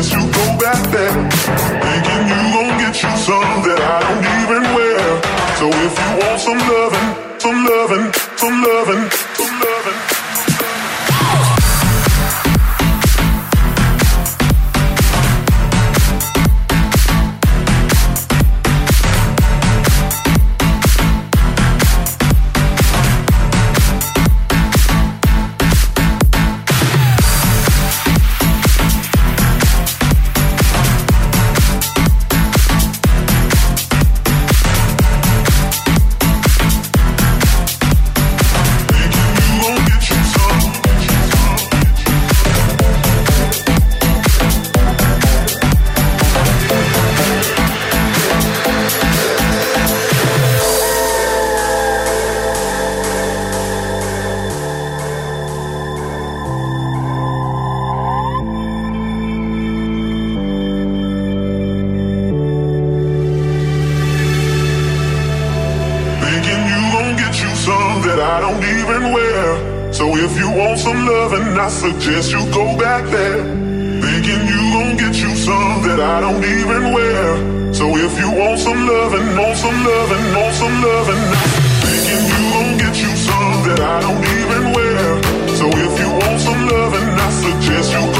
suggest you go back there. Thinking you gon' get you some that I don't even wear. So if you want some loving, some loving, some loving, some loving. I don't even wear. So if you want some loving, I suggest you go back there. Thinking you gon' get you some that I don't even wear. So if you want some loving, want some loving, want some loving, thinking you gon' get you some that I don't even wear. So if you want some loving, I suggest you